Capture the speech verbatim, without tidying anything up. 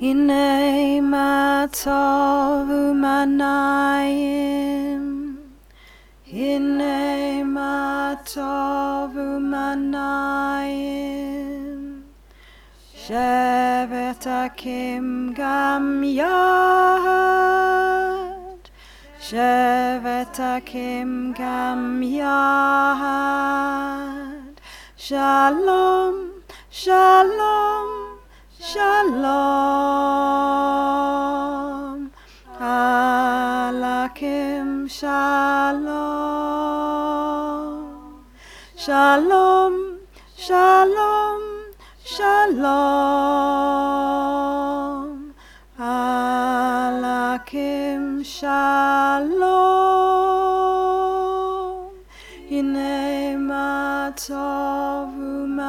Hine matov umanayim, Hine matov umanayim, Shevet Akim gam yad, Shevet Akim gam yad, Shalom, Shalom, Shalom, Alakim Shalom, Shalom, Shalom, Shalom, Alakim Shalom, Hine matov